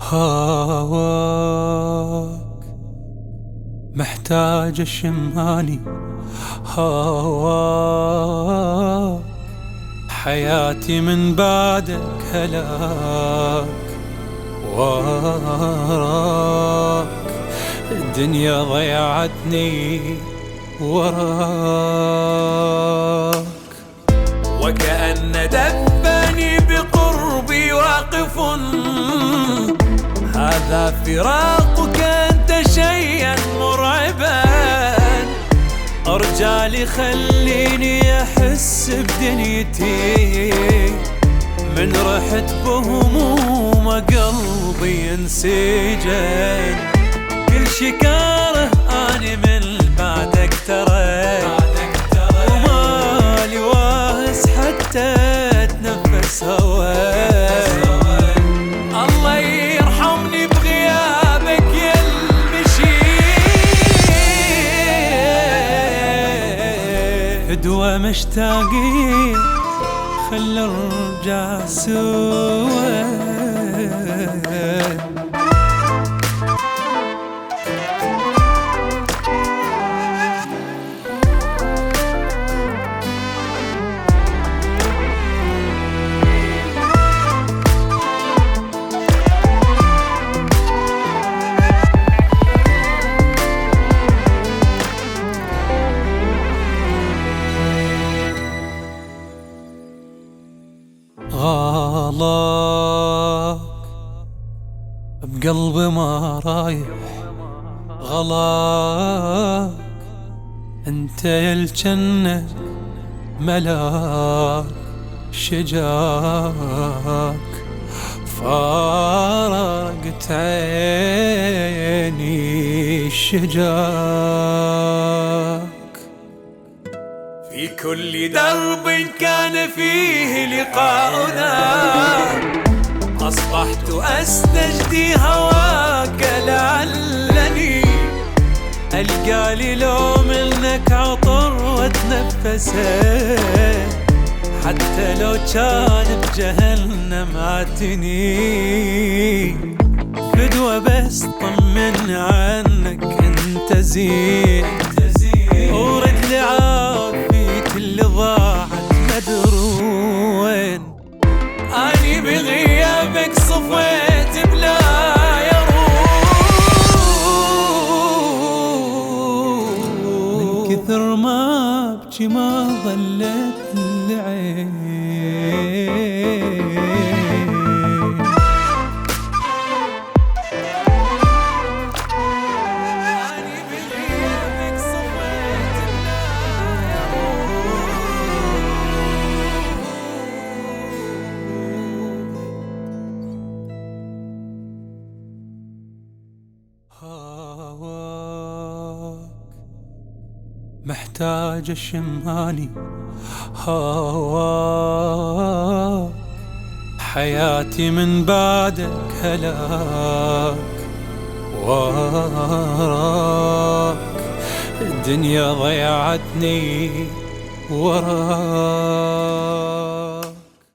هواك محتاج الشماني، هواك حياتي من بعدك هلاك، وراك الدنيا ضيعتني وراك، وكأن دفني بقربي واقف، هذا فراقك أنت شيئا مرعبا، أرجالي خليني أحس بدنيتي، من رحت بهموم قلبي انسجن، كل شكاره أني من بعدك ترى، ومالي واهس حتى اتنفس هواك، الله يرحمني بغيابك يا المشي، فدوى مشتاقين خل نرجع سوا. غلاك بقلبي ما رايح، غلاك انت يا الجنة ملاك شجاك، فارقت عيني الشجاك، في كل درب كان فيه لقاؤنا، أصبحت أستجدي هواك لعلني ألقى لي لو منك عطر واتنفسه، حتى لو كان بجهنم عاتني، فدوى بس طمن عنك انت زين، ورد لي عافيت اللي ضاعت مدروين، اني بغيابك صفيت بلا يروح، من كثر ما ابكي ما ظلت العين، هواك محتاج الشماني، هواك حياتي من بعدك هلاك، وراك الدنيا ضيعتني وراك.